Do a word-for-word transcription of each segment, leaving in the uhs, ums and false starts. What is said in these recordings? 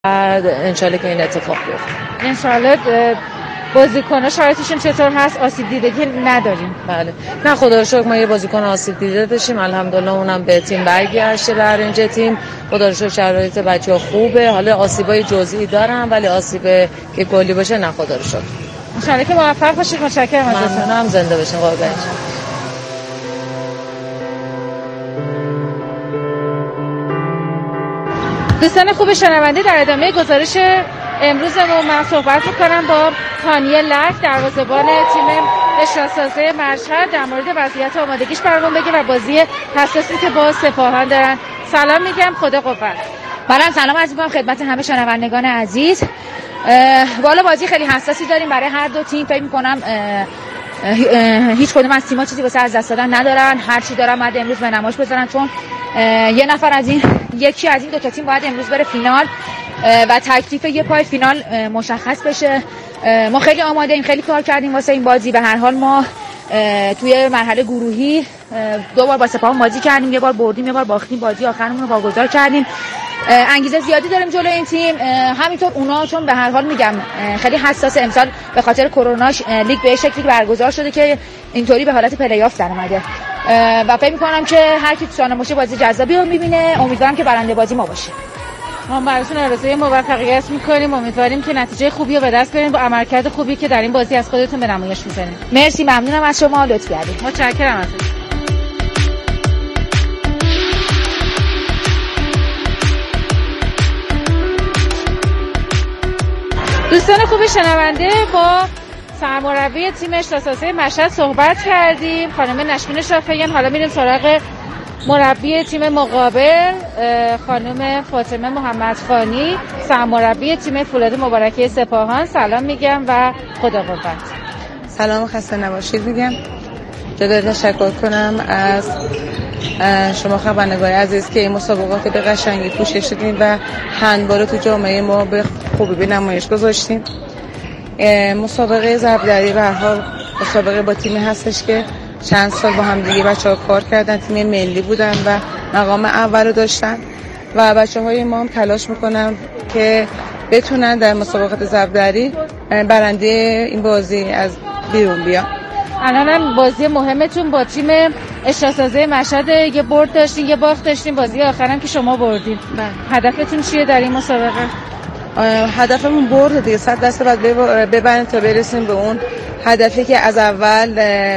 انشالله که این اتفاق بیفته. انشالله. بازیکن‌ها شرایطشون چطور هست؟ آسیب دیدگی نداریم؟ بله نه خدا رو شکر ما یه بازیکن آسیب دیده داشتیم الحمدلله اونم به تیم برگشته برنج تیم خدا رو شکر شرایط بچه‌ها خوبه حالا آسیبای جزئی دارن ولی آسیب که کلی باشه نه خدا رو شکر. ان شاءالله که موفق باشید. متشکرم ازتون. ممنونم زنده باشین قربان. دوستان خوب شنونده در ادامه گزارش امروزمون من صحبت می‌کنم با تانیه لک دروازه‌بان تیم اشتراک‌سازی مشهد در مورد وضعیت آمادگیش برامون بگه و بازی حساسی که با سپاهان دارن. سلام میگم خدا قوت. منم سلام عرض می‌کنم خدمت همه شنوندگان عزیز. والا بازی خیلی حساسی داریم برای هر دو تیم. فکر می‌کنم هیچ کدوم از تیم‌ها چیزی واسه از دست دادن ندارن. هر چی دارن بعد امروز به نمایش بذارن چون یه نفر از این یکی از این دو تا تیم باید امروز بره فینال و تکلیف یه پای فینال مشخص بشه. ما خیلی آماده ایم خیلی کار کردیم واسه این بازی. به هر حال ما توی مرحله گروهی دو بار با سپاهان بازی کردیم، یه بار بردیم یه بار باختیم، بازی آخرمون رو واگذار کردیم. انگیزه زیادی داریم جلوی این تیم. همینطور اونا چون به هر حال میگم خیلی حساس امسال به خاطر کروناش لیگ به شکلی برگزار شده که اینطوری به حالت پلی آف در اومده و فکر می‌کنم که هر کی تو سالن باشه بازی جذابی رو می‌بینه. امیدوارم که برنده بازی ما باشه. ما براتون آرزوی موفقیت می‌کنیم. امیدواریم که نتیجه خوبی رو به دست بیارین با عملکرد خوبی که در این بازی از خودتون به نمایش می‌ذارین. مرسی ممنونم از شما لطف کردید. متشکرم ازتون. دوستان خوب شنونده با سرمربی تیم اشتراک‌سازی مشهد صحبت کردیم خانم نشمین شافعیان. حالا میریم سراغ مربی تیم مقابل خانم فاطمه محمدخانی سرمربی تیم فولاد مبارکه سپاهان. سلام میگم و خدا قوت. سلام خسته نباشید میگم. جدا تشکر کنم از شما خبرنگار عزیز که این مسابقات به قشنگی پوشش دادین و هندبال تو جامعه ما به خوبی به نمایش گذاشتیم. مسابقه ضربدری به هر حال مسابقه با تیمی هستش که چند سال با هم دیگه بچه‌ها کار کردن، تیم ملی بودن و مقام اول رو داشتن و بچه‌های ما هم تلاش میکنن که بتونن در مسابقات ضربدری برنده این بازی از بیرون بیان. الان بازی مهمتون با تیم اشتراک‌سازی مشهد یه برد داشتین یه باخت داشتین، بازی آخرام که شما بردین. هدفتون چیه در این مسابقه؟ هدفمون برد دیگه، صد دست بعد ببریم تا برسیم به اون هدفی که از اول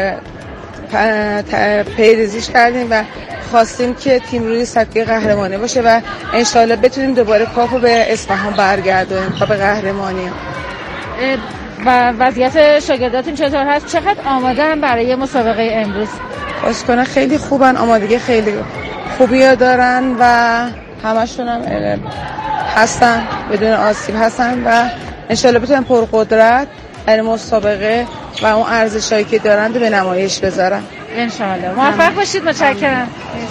پیریزیش کردیم و خواستیم که تیم روی سبک قهرمانی باشه و انشالله بتونیم دوباره کاپو به اصفهان برگردونیم، کاپ قهرمانی. و وضعیت شاگرداتون چطور هست؟ چقدر آمادن برای مسابقه امروز؟ بازیکن‌ها خیلی خوبن، آمادگی خیلی خوبی دارن و همشون هم هستن بدون آسیب هستن و انشالله بتونن پرقدرت در مسابقه و اون ارزشایی که دارن به نمایش بذارن. انشالله موفق باشید. متشکرم.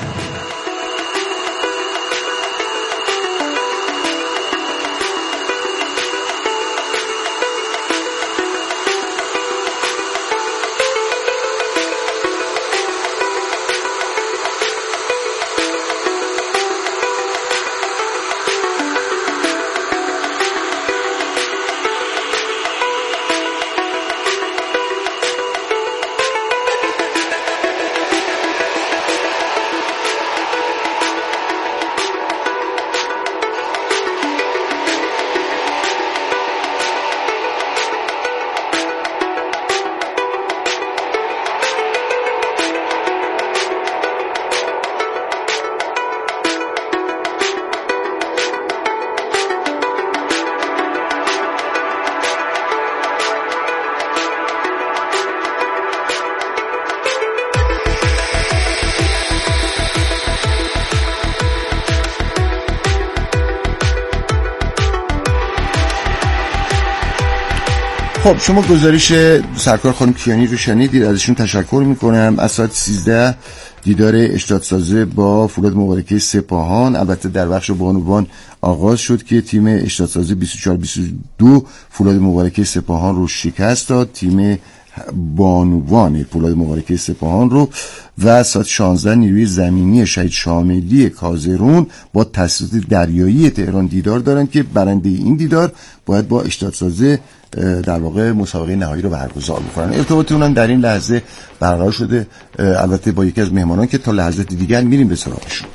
خب شما گزارش سرکار خانم کیانی رو شنیدید، ازشون تشکر میکنم. از ساعت سیزده دیدار اشتراک‌سازی با فولاد مبارکه سپاهان البته در بخش بانوان آغاز شد که تیم اشتراک‌سازی بیست و چهار بیست و دو فولاد مبارکه سپاهان رو شکست داد. تیم بانوان فولاد مبارکه سپاهان رو و ساعت شانزده نیروی زمینی شهید شاملی کازرون با تاسیسات دریایی تهران دیدار دارن که برنده این دیدار باید با اشتراک‌ساز در واقع مسابقه نهایی رو برگزار بکنن. ارتباط اونم در این لحظه برقرار شده، البته با یکی از مهمانان که تا لحظات دیگر میریم به سراغشون.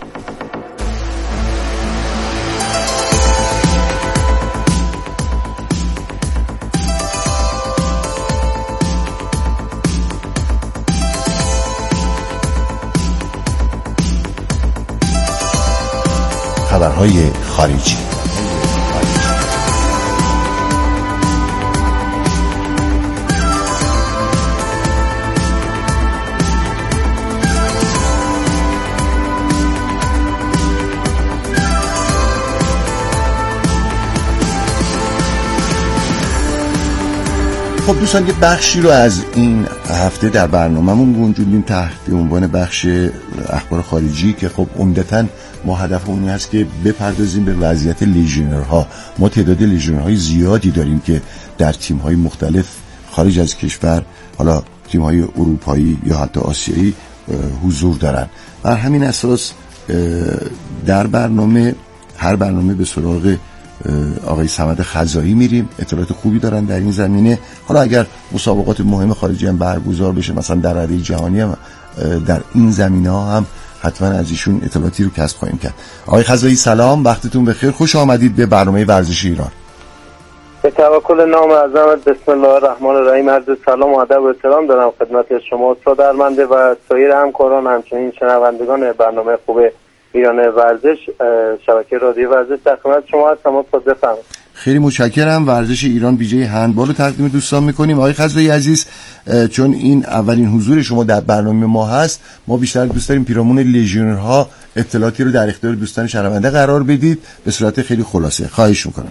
خبرهای خارجی. خب دوستان، یه بخشی رو از این هفته در برنامه‌مون گنجوندیم تحت عنوان بخش اخبار خارجی که خب عمدتاً ما هدف اون هست که بپردازیم به وضعیت لیژیونرها. ما تعداد لیژیونرهای زیادی داریم که در تیم‌های مختلف خارج از کشور، حالا تیم‌های اروپایی یا حتی آسیایی حضور دارن. بر همین اساس در برنامه هر برنامه به سراغ آقای صمد خزایی میریم. اطلاعات خوبی دارن در این زمینه. حالا اگر مسابقات مهم خارجی هم برگزار بشه، مثلا در رده جهانی هم در این زمینه ها هم حتما از ایشون اطلاعاتی رو کسب خواهیم کرد. آقای خزایی سلام، وقتتون بخیر، خوش آمدید به برنامه ورزش ایران. به توکل نام اعظمت، بسم الله الرحمن الرحیم. عرض سلام و ادب و احترام دارم خدمت شما استاد ارمنده و سایر همکاران، همچنین شنوندگان برنامه خوب ایران ورزش، شبکه رادیو ورزش. در خدمت شما هستم استاد، بفرمایید. خیلی متشکرم. ورزش ایران ویژه هندبال رو تقدیم دوستان میکنیم. آقای خزایی عزیز، چون این اولین حضور شما در برنامه ما هست، ما بیشتر دوست داریم پیرامون لیژیونرها اطلاعاتی رو در اختیار دوستان شنونده قرار بدید به صورت خیلی خلاصه. خواهش میکنم.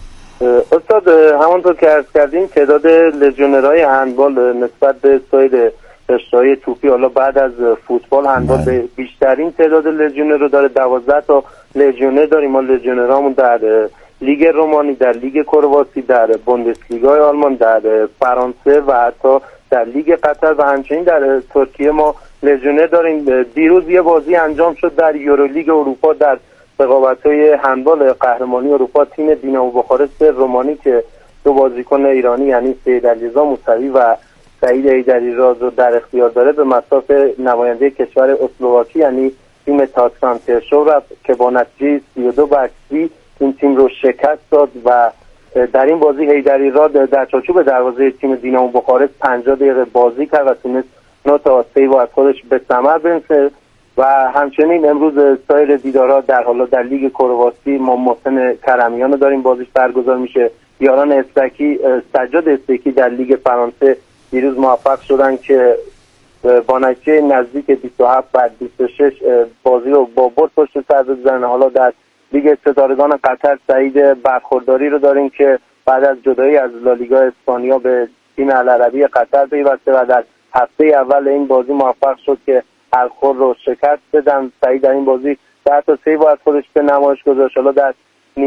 استاد، همونطور که عرض کردیم تعداد لیژیونرهای هندبال نسبت به سایر رشته‌های توپی، حالا بعد از فوتبال هندبال به بیشترین تعداد لیژیونر رو داره. دوازده تا لیژیونر داریم. ما لیژیونرامون در لیگ رومانی، در لیگ کرواسی، در بوندسلیگای آلمان، در فرانسه و حتی در لیگ قطر و همچنین در ترکیه ما لیژیونر داریم. دیروز یه بازی انجام شد در یورولیگ اروپا در رقابت‌های هندبال قهرمانی اروپا. تیم دینامو بخارست رومانی که دو بازیکن ایرانی یعنی سید علیرضا موسوی و سعید حیدری‌راز رو در اختیار داره، به مصاف نماینده کشور اسلواکی یعنی تیم تاتران ترشو رفت که با نتیجه سی و دو به سی این تیم رو شکست داد و در این بازی حیدری‌راز در چارچوب دروازه تیم دینامو بخارست پنجاه دقیقه بازی کرد و تونست نه تا سیو از خودش به ثمر برسه. و همچنین امروز سایر دیدارها در حالا در لیگ کرواسی ما محسن کرمیان رو داریم، بازیش برگزار میشه. یاران استکی، سجاد استکی در لیگ فرانسه دیروز موفق شدن که با نتیجه نزدیک بیست و هفت بر بیست و شش بازی رو با برد پشت سر بزنن. حالا در لیگ ستارگان قطر سعید برخورداری رو داریم که بعد از جدایی از لالیگا اسپانیا به تیم العربی قطر پیوسته و در هفته اول این بازی موفق شد که الخور رو شکست بدن. سعید در این بازی ده تا سیو از خودش به نمایش گذاشت. حالا در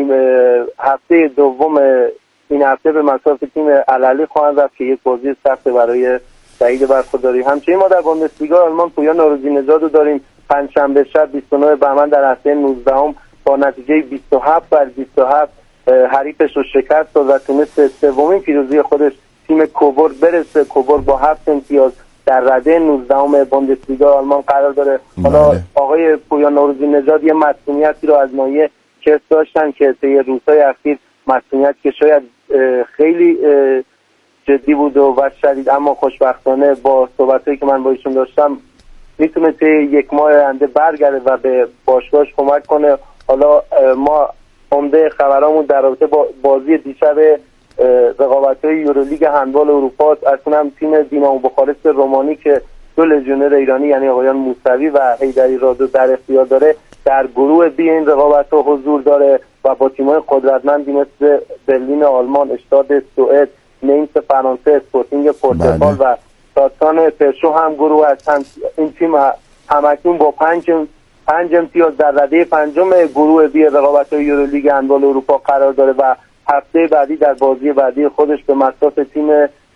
هفته دوم این هفته به مصاف تیم العلی خواهند رفت که یک بازی سخت برای سعید برخورداری. همچنین ما در بوندسلیگا آلمان پویا نوروزی نژاد رو داریم. پنجشنبه شب بیست و نه بهمن در هفته نوزدهم با نتیجه بیست و هفت بر بیست و هفت حریفش رو شکست داد و تونست سومین پیروزی خودش تیم کوبورگ برسه. کوبورگ با هفت امتیاز در رده نوزدهم بوندسلیگا آلمان قرار داره. حالا آقای پویا نوروزی نژاد یه مسئولیتی رو از ناحیه کسب داشتن که طی روزهای اخیر مسئولیت که شاید خیلی جدی بود و شدید، اما خوشبختانه با صحبتایی که من با ایشون داشتم میتونه طی یک ماه آینده برگرده و به باشگاهش کمک کنه. حالا ما عمده خبرامون در رابطه با بازی دیشب رقابت‌های یورولیگ هندبال اروپا، اصلا تیم دینامو بخارست رومانی که دو لژیونر ایرانی یعنی آقایان موسوی و حیدری‌راز در اختیار داره در گروه بی این رقابت‌ها حضور داره و با تیم‌های قدرتمندی مثل برلین آلمان، اشتاد سوئد، نینس فرانسه، اسپورتینگ پرتغال و تاتران پرشو هم گروه هستند. این تیم همکنون با پنج پنج امتیاز در رده پنجم گروه بی رقابت‌های یورولیگ هندبال اروپا قرار داره و هفته بعدی در بازی بعدی خودش به مصاف تیم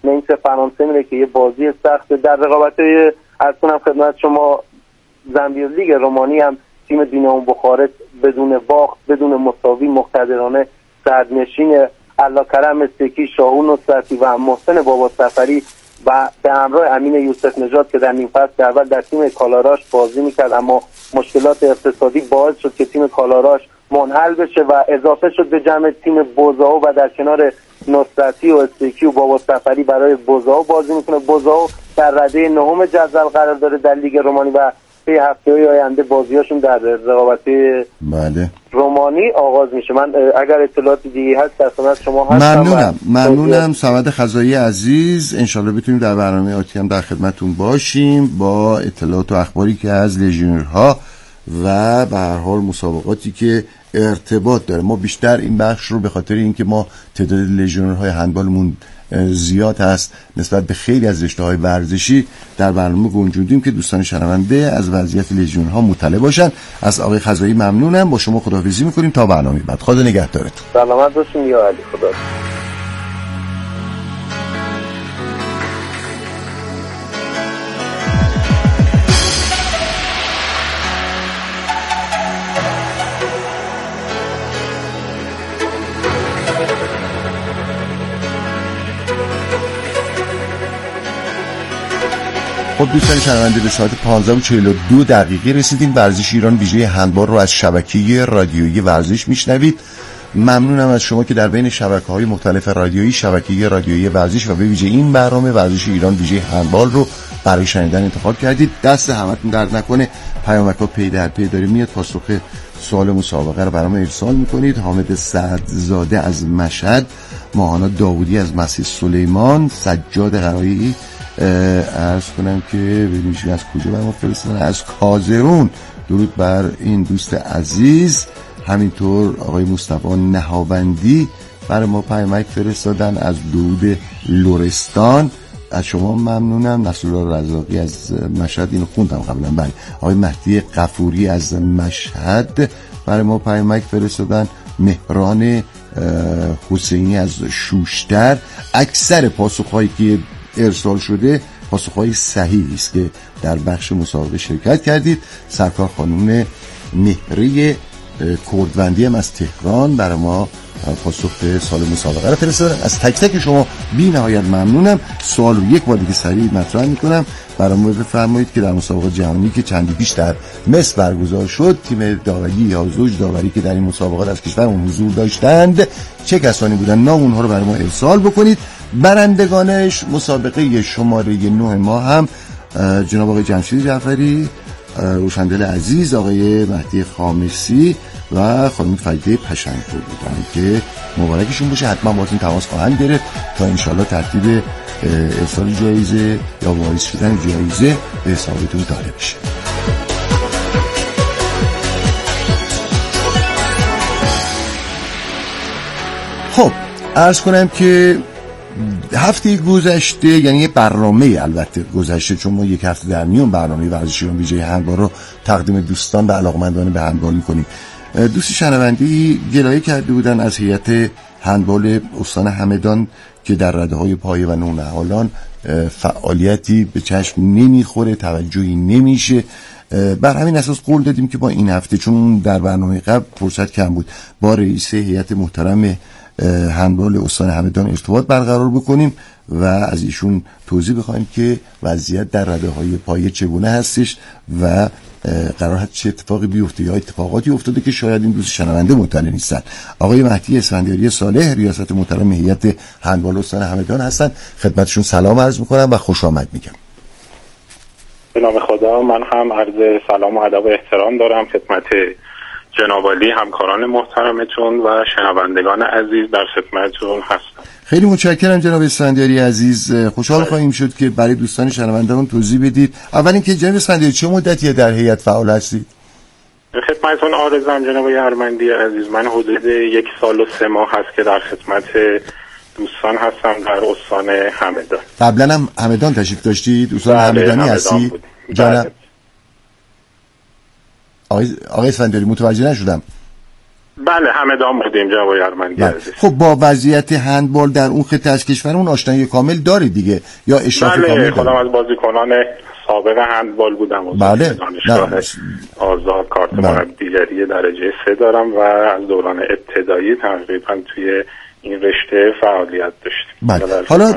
نینس فرانسه میره که یه بازی سخت. در رقابت‌های از کنم خدمت شما زامبیز لیگ رومانی هم تیم دینامو بخارست بدون باخت، بدون مساوی، مقتدرانه صدرنشین الله‌کرم استکی، شاهون نصرتی و محسن بابا سفری و به همراه امین یوسف نژاد که در نیم فصل اول در تیم کالاراش بازی میکرد، اما مشکلات اقتصادی باعث شد که تیم کالاراش منحل بشه و اضافه شد به جمع تیم بوزاو و در کنار نصرتی و استکی و بابا سفری برای بوزاو بازی میکنه. بوزاو در رده نهم جدول قرار داره در لیگ رومانی و طی هفته‌های آینده بازیاشون در رقابت‌های بله رومانی آغاز میشه. من اگر اطلاعات دیگه هست در خدمت شما هستم. ممنونم ممنونم صمد خزایی عزیز، انشالله بتونیم در برنامه آتی هم در خدمتون باشیم با اطلاعات و اخباری که از لژیونرها و به هر حال مسابقاتی که ارتباط داره. ما بیشتر این بخش رو به خاطر اینکه ما تعداد لژیونرهای هندبالمون زیاد هست نسبت به خیلی از رشته‌های ورزشی در برنامه گنجوندیم که دوستان شنونده از وضعیت لژیونرها مطلع باشن. از آقای خزایی ممنونم. با شما خداحافظی می‌کنیم تا برنامه بعد. خدا نگهدارتون. سلامت باشین یا علی. خدا. خب دوستان شنونده به ساعت پانزده و چهل و دو دقیقه رسیدیم. ورزش ایران ویژه هندبال رو از شبکه رادیویی ورزش میشنوید. ممنونم از شما که در بین شبکه‌های مختلف رادیویی شبکه رادیویی ورزش و به ویژه این برنامه ورزش ایران ویژه هندبال رو برای شنیدن انتخاب کردید. دست همتون درد نکنه. پیامک‌ها پی در پی داره میاد. پاسخ سوال مسابقه رو برام ارسال میکنید. حامد سعدزاده از مشهد، ماهانا داوودی از مسجد سلیمان، سجاد قرایی عرض کنم که ببینید از کجا برام فرستادن، از کازرون. درود بر این دوست عزیز. همینطور آقای مصطفی نهاوندی برای ما پیامک فرستادن از دود لرستان. از شما ممنونم. نصرالله رزاقی از مشهد، اینو خوندم قبلا. بله. آقای مهدی غفوری از مشهد برای ما پیامک فرستادن. مهران حسینی از شوشتر. اکثر پاسخهایی که ارسال شده پاسخهای صحیحی است که در بخش مسابقه شرکت کردید. سرکار خانم مهری کردوندی هم از تهران برای ما پاسخ به سال مسابقه رو فرستادن. از تک تک شما بی نهایت ممنونم. سوال رو یک بار دیگه سریع مطرح میکنم. برای ما بفرمایید که در مسابقه جهانی که چندی پیش در مصر برگزار شد، تیم داوری یا زوج داوری که در این مسابقات از کشورمون حضور داشتند چه کسانی بودن، نام اونها رو برای ما ارسال بکنید. برندگانش مسابقه شماره نه ما هم جناب آقای جمشید جعفری، روشندل عزیز، آقای مهدی خامسی و خانم فریده پشنگپور بودن که مبارکشون باشه. حتما باهاتون تماس خواهند گرفت تا انشالله ترتیب ارسال جایزه یا وارث شدن جایزه به حسابتون داده بشه. خب عرض کنم که هفته گذشته، یعنی یه برنامه البته گذشته، چون ما یک هفته در میون برنامه ورزشی ایران ویژه هندبال رو تقدیم دوستان و علاقمندان به هندبال می‌کنیم. دوستی شنوندی گلایه کرده بودن از هیئت هندبال استان همدان که در رده‌های پایه و نونهالان فعالیتی به چشم نمیخوره، توجهی نمیشه. بر همین اساس قول دادیم که با این هفته، چون در برنامه قبل فرصت کم بود، با رئیس هیئت محترم هندبال استان همدان ارتباط برقرار بکنیم و از ایشون توضیح بخوایم که وضعیت در رده‌های پایه چگونه هستش و قرار هست چه اتفاقی بیفته یا اتفاقاتی افتاده که شاید این دوست شنونده مطلع نیستن. آقای مهدی اسفندیاری صالح، ریاست محترم هیئت هندبال استان همدان هستن. خدمتشون سلام عرض میکنم و خوش آمد میگم. به نام خدا، من هم عرض سلام و ادب و احترام دارم خدمت جناب عالی، همکاران محترمتون و شنوندگان عزیز در خدمتتون هستم. خیلی متشکرم جناب اسفندیاری عزیز. خوشحال خواهیم شد که برای دوستان شنوندگان توضیح بدید. اول اینکه جناب اسفندیاری چه مدتی در هیئت فعال هستید؟ خدمتتون عارضم جناب ارمندی عزیز، من حدود یک سال و سه ماه هست که در خدمت دوستان هستم در استان همدان. قبلا هم همدان تشریف داشتید؟ استان همدانی هستی؟ جانب آقای آقای اسفندیاری متوجه نشدم. بله همدان بودیم جناب ارمندی عزیز. خب با وضعیت هندبال در اون خطه از کشور اون آشنایی کامل داری دیگه یا اشراف بله، کامل داری؟ خودم از بازیکنان سابق هندبال بودم و بله. دانشگاه آزاد کارت مربیگری درجه سه دارم و از دوران ابتدایی تقریبا توی این رشته فعالیت داشتیم. بله. حالا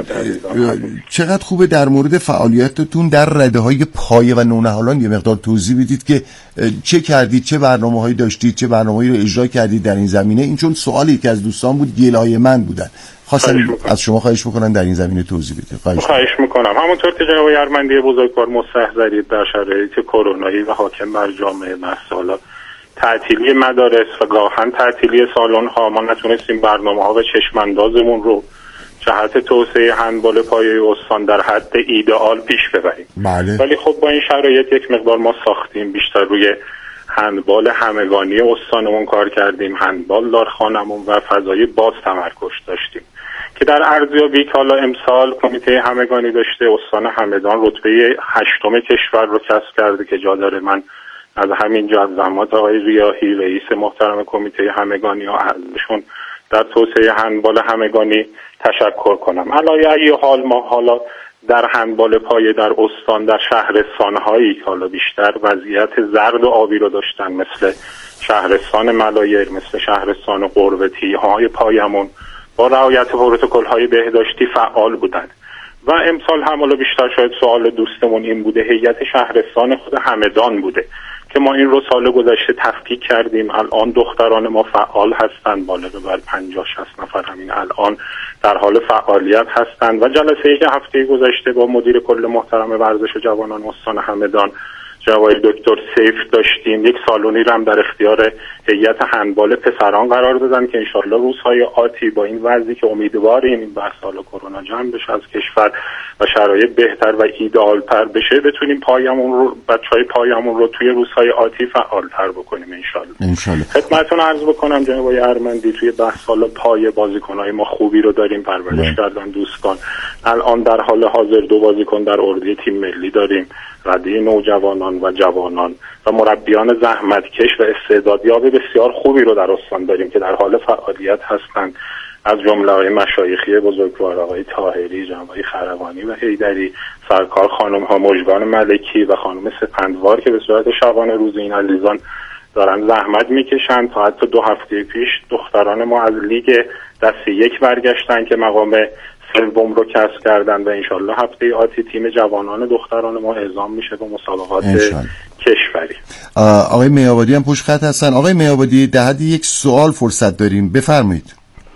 چقدر خوبه در مورد فعالیتتون در رده‌های پایه و نونهالان یه مقدار توضیح بدید که چه کردید، چه برنامه‌هایی داشتید، چه برنامه‌ای رو اجرا کردید در این زمینه. این چون سوالی که از دوستان بود گلای من بودن، خواستم از شما خواهش بکنم در این زمینه توضیح بدید. خواهش, خواهش میکنم. همونطور که جناب ارمندی بزرگوار مستحضرید در شرایط کرونایی و حاکم بر جامعه محصولات تعطیلی مدارس و گاهن تعطیلی سالن ها ما نتونستیم برنامه ها و چشم اندازمون رو جهت توسعه هندبال پایه استان در حد ایدئال پیش ببریم. بله. ولی خب با این شرایط یک مقدار ما ساختیم، بیشتر روی هندبال همگانی استانمون کار کردیم، هندبال دارخانمون و فضای باز تمرکز داشتیم که در ارزیابی که حالا امسال کمیته همگانی داشته استان همدان رتبه هشتم کشور رو کسب کرده که جا داره من از همین جا از زحمات آقای ریاحی رئیس محترم کمیته همگانی ها ازشون در توسعه هندبال همگانی تشکر کنم. علایه ای حال ما حالا در هندبال پایه در استان در شهرستان هایی که حالا بیشتر وضعیت زرد و آبی رو داشتن مثل شهرستان ملایر، مثل شهرستان قربتی های پایمون با رعایت پروتکل های بهداشتی فعال بودند و امسال هم حالا بیشتر شاید سوال دوستمون این بوده هیئت شهرستان خود همدان بوده که ما این رو سال گذشته تفکیک کردیم. الان دختران ما فعال هستند، بالغ بر پنجاه شصت نفر همین الان در حال فعالیت هستند و جلسه ای که هفته گذشته با مدیر کل محترم ورزش جوانان استان همدان جناب دکتر سیف داشتیم، یک سالونی رو هم در اختیار هیئت هندبال پسران قرار دادن که انشالله روزهای آتی با این وضعی که امیدواریم این بحث سال کرونا جمع بشه از کشور و شرایط بهتر و ایدئال‌تر بشه بتونیم پایمون رو بچهای پایمون رو توی روزهای آتی فعال‌تر بکنیم انشالله. انشالله. خدمتتون عرض بکنم جناب ارمندی توی بحث سال پای بازیکن‌های ما خوبی رو داریم پرورش کردن دوستان. الان در حال حاضر دو بازیکن در اردوی تیم ملی داریم، رده نوجوانان و جوانان و مربیان زحمتکش و استعدادیاب بسیار خوبی رو در استان داریم که در حال فعالیت هستند، از جمله آقای مشایخی بزرگوار آقای طاهری، جناب آقای خروانی و حیدری، سرکار خانم ها مژگان ملکی و خانم سپندوار که به صورت شبانه روز این عزیزان دارن زحمت میکشن. تا حتی دو هفته پیش دختران ما از لیگ دسته یک برگشتن که مقام سوم رو کسب کردن و انشالله هفته آتی تیم جوانان دختران ما اعزام میشه به مسابقات کشوری. آقای میابادی هم پشت خط هستن. آقای میابادی در حد یک سوال فرصت داریم، بفرمایید.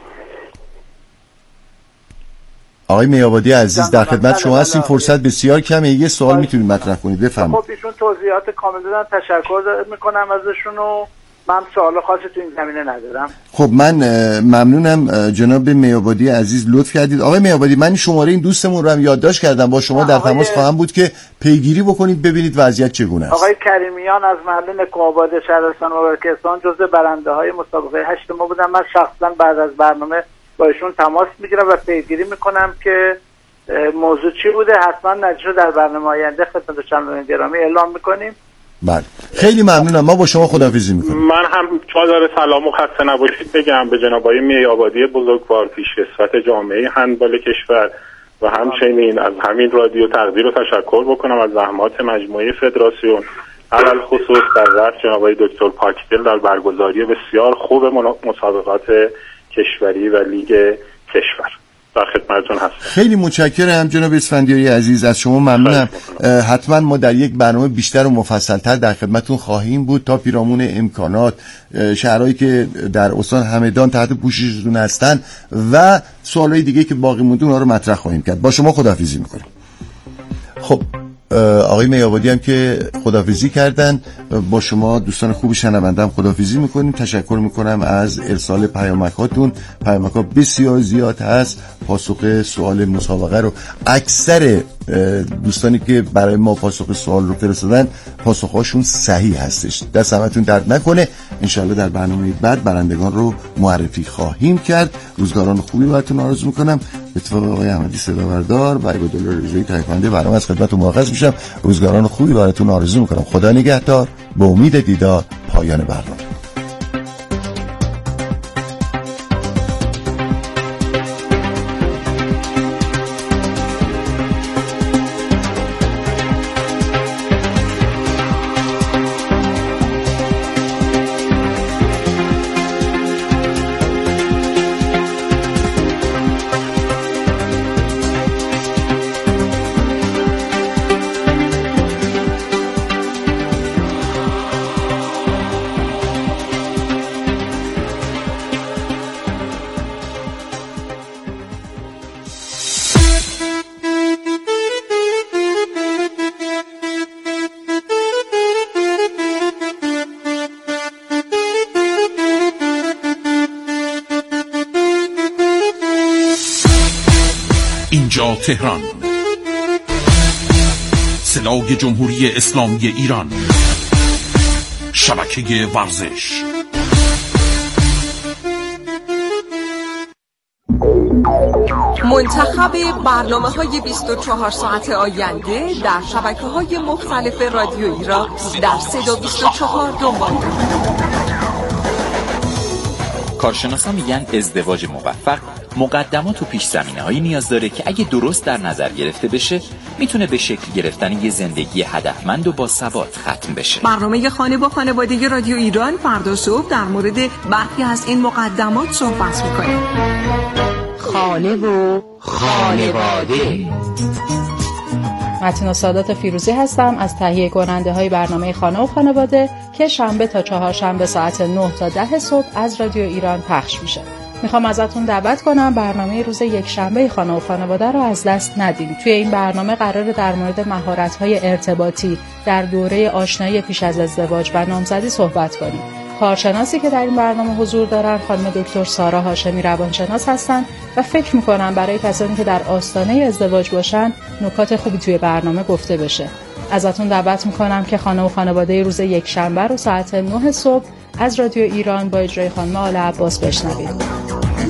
آقای میابادی عزیز در خدمت شما هستیم، فرصت بسیار کمه، یه سوال میتونید مطرح کنید، بفرمایید. خب ایشون توضیحات کامل دادن، تشکر میکنم ازشون و من سوال خاصی تو این زمینه ندارم. خب من ممنونم جناب میابادی عزیز، لطف کردید. آقای میابادی من شماره این دوستمون رو هم یادداشت کردم، با شما در تماس خواهم بود که پیگیری بکنید ببینید وضعیت چگونه است. آقای کریمیان از محل نکوآباد شهرستان مبارکستان جزو برنده های مسابقه هشت ما بودن. من شخصا بعد از برنامه با ایشون تماس میگیرم و پیگیری میکنم که موضوع چی بوده. حتما نتیجه رو در برنامه آینده خدمت شنوندگان گرامی اعلام میکنیم. بله خیلی ممنونم، ما با شما خداحافظی میکنیم. من هم چادر سلام و خسته نباشید بگم به جناب آقای میابادی بزرگوار پیشکسوت جامعه هندبال کشور و همچنین از همین رادیو تقدیر و تشکر بکنم از زحمات مجموعه فدراسیون علل خصوص در رأس جناب آقای دکتر پاکدل در برگزاری بسیار خوب مسابقات کشوری و لیگ کشور. در خدمتتون هستم. خیلی متشکرم جناب اسفندیاری عزیز، از شما ممنونم. حتما ما در یک برنامه بیشتر و مفصل‌تر در خدمتتون خواهیم بود تا پیرامون امکانات شهرهایی که در استان همدان تحت پوششتون هستن و سوالای دیگه که باقی مونده اونها رو مطرح خواهیم کرد. با شما خداحافظی می‌کنیم. خب آقای میابادی هم که خداحافظی کردن، با شما دوستان خوب شنونده هم خداحافظی میکنیم. تشکر میکنم از ارسال پیامکاتون، پیامکات بسیار زیاد هست. پاسخ سوال مسابقه رو اکثر دوستانی که برای ما پاسخ سوال رو فرستادن پاسخاشون صحیح هستش. دست همتون درد نکنه. انشالله در برنامه بعد برندگان رو معرفی خواهیم کرد. روزگاران خوبی براتون آرزو میکنم. به اتفاق آقای احمدی صداوردار و عبدالله رضایی تهیه‌کننده برنامه از خدمتتون مرخص میشم. روزگاران خوبی براتون آرزو میکنم. خدا نگهدار. به امید دیدار. پایان برنامه. اینجا تهران، صدای جمهوری اسلامی ایران، شبکه ورزش. منتخب برنامه‌های بیست و چهار ساعت آینده در شبکه‌های مختلف رادیویی را در صدا بیست و چهار دنبال کنید. کارشناسان میگن ازدواج موفق مقدمات و پیش زمینه هایی نیاز داره که اگه درست در نظر گرفته بشه میتونه به شکل گرفتن یه زندگی هدفمند و با ثبات ختم بشه. برنامه خانه با خانواده رادیو ایران فردا صبح در مورد برخی از این مقدمات صحبت میکنه. خانه و خانواده. متین سادات فیروزی هستم از تهیه کننده های برنامه خانه و خانواده که شنبه تا چهارشنبه ساعت نه تا ده صبح از رادیو ایران پخش میشه. میخوام ازتون دعوت کنم برنامه روز یک شنبه خانه و خانواده رو از دست ندیم. توی این برنامه قراره در مورد مهارت‌های ارتباطی در دوره آشنایی پیش از ازدواج و نامزدی صحبت کنیم. کارشناسی که در این برنامه حضور دارن خانم دکتر سارا هاشمی روانشناس هستن و فکر میکنم برای کسانی که در آستانه ازدواج باشن نکات خوبی توی برنامه گفته بشه. ازتون دعوت میکنم که خانه و خانواده روز یک شنبه رو ساعت نه صبح از رادیو ایران با اجرای خانم آل عباس بشنوید.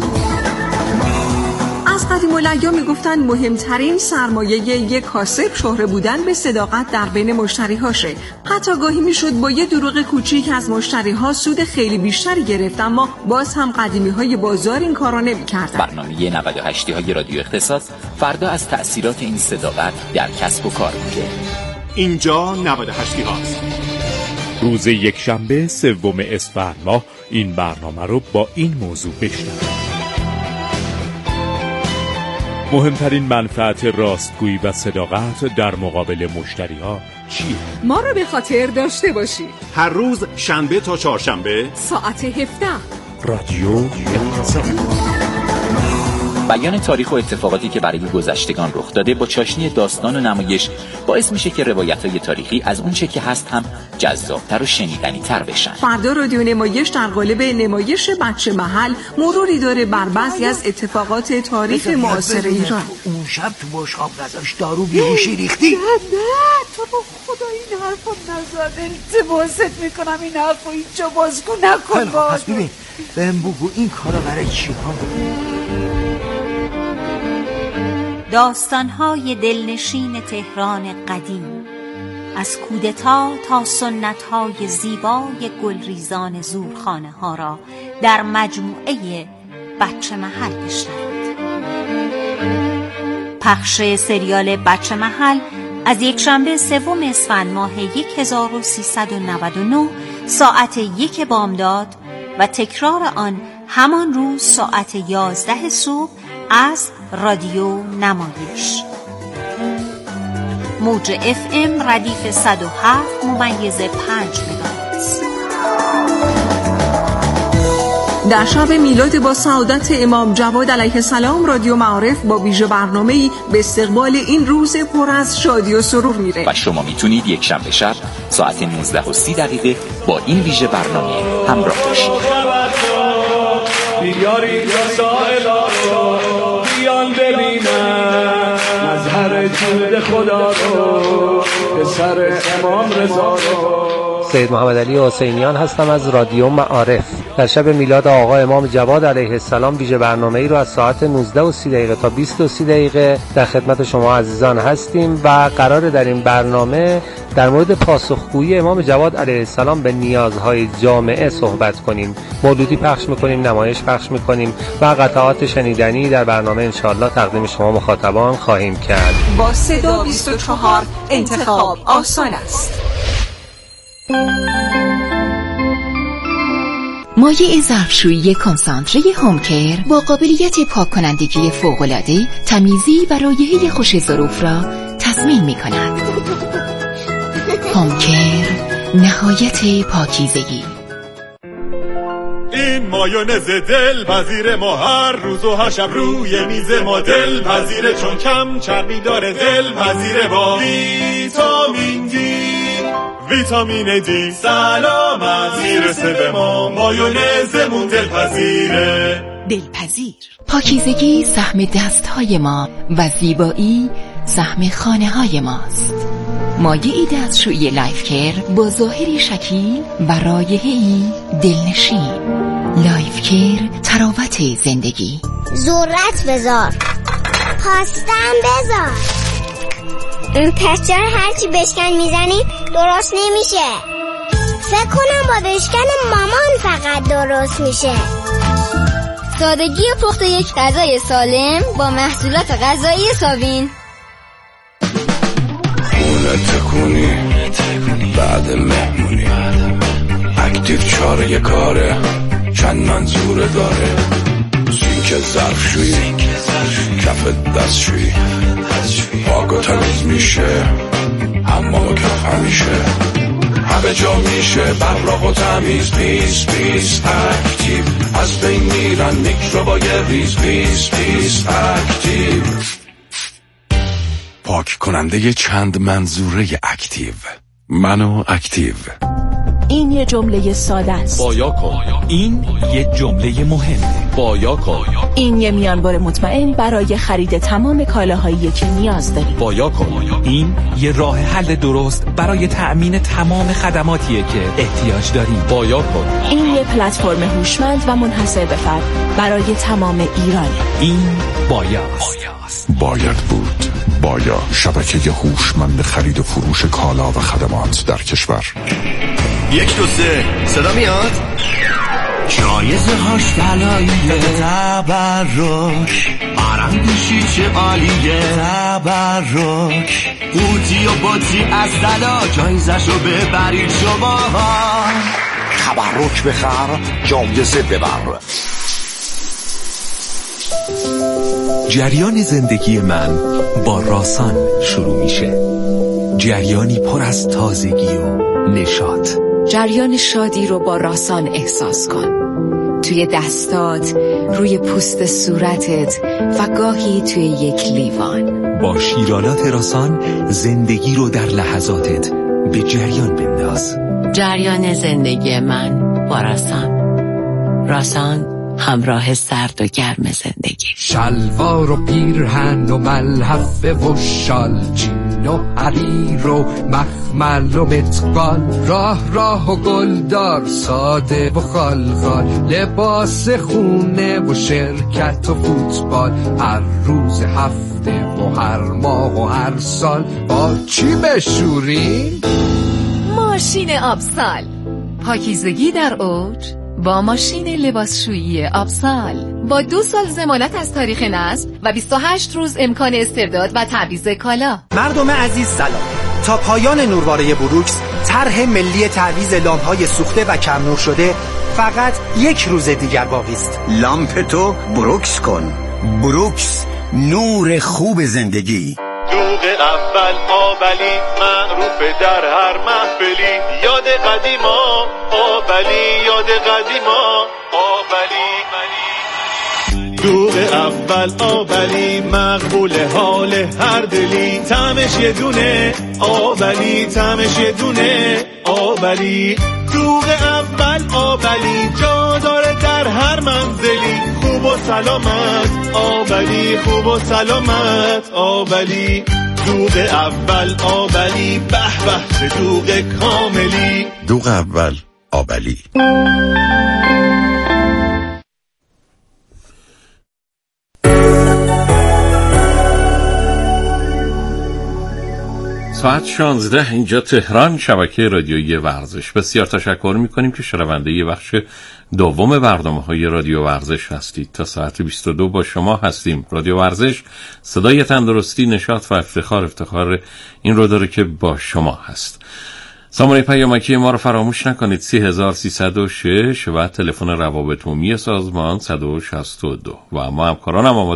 از قدیم الایام میگفتن مهمترین سرمایه یک کاسب شهره بودن به صداقت در بین مشتری‌هاشه. حتی گاهی میشد با یه دروغ کوچیک از مشتری‌ها سود خیلی بیشتری گرفت، اما باز هم قدیمی‌های بازار این کارا نمی‌کردن. برنامه نود و هشت های رادیو اختصاص فردا از تأثیرات این صداقت در کسب و کار میگه. اینجا نود و هشت هاست. روز یک شنبه سوم اسفند ماه این برنامه رو با این موضوع بشنوید. مهمترین منفعت راستگویی و صداقت در مقابل مشتری‌ها چیه؟ ما رو به خاطر داشته باشی. هر روز شنبه تا چهارشنبه ساعت هفده رادیو اختصاص. بیان تاریخ و اتفاقاتی که برای گذشتگان رخ داده با چاشنی داستان و نمایش باعث میشه که روایت‌های تاریخی از اون چه که هست هم جذاب‌تر و شنیدنی‌تر بشن. فردا رادیو نمایش در قالب نمایش بچه محل مروری داره بر بعضی از اتفاقات تاریخ معاصر ایران. اون شب تو بشقاب غذاش دارو بیهوشی ریختی؟ نه نه تو رو خدا این حرفو نزن، التماست میکنم این حرفو اینجا بازگو نکن. پس ببین بهم بگو این کارا برای چی ها؟ داستان‌های دلنشین تهران قدیم، از کودتا تا سنت‌های زیبای گلریزان زورخانه ها را در مجموعه بچه محل بشنوید. پخش سریال بچه محل از یک شنبه سوم اسفند ماه هزار و سیصد و نود و نه ساعت یک بامداد و تکرار آن همان روز ساعت یازده صبح از رادیو نمایش. موج اف ام ردیف صد و هفت ممیز پنج مگاهرتز. در شب میلاد با سعادت امام جواد علیه السلام رادیو معارف با ویژه برنامه‌ای به استقبال این روز پر از شادی و سرور میره و شما میتونید یک شنبه شب ساعت نوزده و سی دقیقه با این ویژه برنامه همراه باشید. بیارید سائلا رو بیان ببینن مظهر جود خدا رو پسر امام رضا رو. سید محمد علی حسینیان هستم از رادیو معارف. در شب میلاد آقا امام جواد علیه السلام ویژه برنامه‌ای رو از ساعت نوزده و سی دقیقه تا بیست و سی دقیقه در خدمت شما عزیزان هستیم و قرار در این برنامه در مورد پاسخگویی امام جواد علیه السلام به نیازهای جامعه صحبت کنیم. مولودی پخش میکنیم، نمایش پخش میکنیم و قطعات شنیدنی در برنامه انشاءالله تقدیم شما مخاطبان خواهیم کرد. با صدا بیست و چهار انتخاب آسان است. مایع ظرفشویی کنسانتره هومکر با قابلیت پاک کنندگی فوق‌العاده، تمیزی و رایحه خوش ظروف را تضمین می کند. هومکر، نهایت پاکیزگی. این مایونز دل پذیر ما هر روز و هر شب روی میز ما دل پذیره، چون کم چربی داره دل پذیره با ویتامین دی. ویتامین دی سلامت میرسه به ما، مایونزمون دلپذیره. دلپذیر پاکیزگی سهم دستهای ما و زیبایی سهم خانه های ماست. مایعی دستشویی لایف کیر با ظاهری شکیل و رایحه‌ای دلنشین. لایف کیر، تراوت زندگی. ذرت بذار، پاستم بذار. پس چرا هرچی بشکن میزنی درست نمیشه؟ فکر کنم با بشکن مامان فقط درست میشه. سادگی پخت یک غذای سالم با محصولات غذایی ساوین. خونه تکونی بعد مهمونی، اکتیو چاره کاره چند منظوره داره. سینک ظرفشویی، کف دستشویی، پاک و تمیز میشه اما کف همیشه. همه جا میشه براق و تمیز. پیس پیس اکتیو، از بین میرن میکروبای ریز. پیس پیس اکتیو، پاک کننده چند منظوره اکتیو. منو اکتیو. این یه جمله ساده است. بایا کن. این یه جمله مهمه. بایا کن. این یه میانبر مطمئن برای خرید تمام کالاهایی که نیاز دارید. بایا کن. این یه راه حل درست برای تأمین تمام خدماتیه که احتیاج داریم. بایا کن. این یه پلتفرم هوشمند و منحصر به فرد برای تمام ایران. این بایاست. باید بود. بایا، شبکه هوشمند خرید و فروش کالا و خدمات در کشور. یک دو سه، صدا میاد؟ جایزه هاش بلاییه، تبرک آرندشی چه عالیه، تبرک قوطی و باطی از دلا، جایزشو ببرید شما. تبرک بخر، جایزه ببر. جریان زندگی من با راسان شروع میشه. جریانی پر از تازگی و نشاط. جریان شادی رو با راسان احساس کن. توی دستات، روی پوست صورتت و گاهی توی یک لیوان. با شیرالات راسان زندگی رو در لحظاتت به جریان بنداز. جریان زندگی من با راسان. راسان، همراه سرد و گرم زندگی. شلوار و پیرهن و ملحفه و شال، جین و حریر و مخمل و متقال، راه راه و گلدار، ساده و خالخال، لباس خونه و شرکت و فوتبال، هر روز هفته و هر ماه و هر سال با چی بشوریم؟ ماشین آبسال. پاکیزگی در اوج با ماشین لباسشویی آبسال. با دو سال ضمانت از تاریخ نصب و بیست و هشت روز امکان استرداد و تعویض کالا. مردم عزیز سلام. تا پایان نورواره بروکس، طرح ملی تعویض لامپ‌های سوخته و کم نور شده فقط یک روز دیگر باقی است. لامپ تو بروکس کن. بروکس، نور خوب زندگی. دوغ اول آبلی معروف در هر محفلی، یاد قدیما آبلی، یاد قدیما آبلی. دوغ اول آبلی مقبول حال هر دلی، طعمش یه دونه آبلی، طعمش یه دونه آبلی. دوغ اول آبلی جا داره در هر منزلی، خوب و سلامت آبلی، خوب و سلامت آبلی. دوغ اول آبلی، به به چه دوغ کاملی. دوغ اول آبلی. ساعت شانزده اینجا تهران، شبکه رادیویی ورزش. بسیار تشکر میکنیم که شنونده ی بخش دوم برنامه های رادیو ورزش هستید. تا ساعت بیست و دو با شما هستیم. رادیو ورزش صدای تندرستی، نشاط و افتخار. افتخار این رو داره که با شما هست. سامانه پیامکی ما رو فراموش نکنید. سی هزار سیصد و شش و تلفن روابط عمومی سازمان صد و شصت و دو و ما همکارانم آماده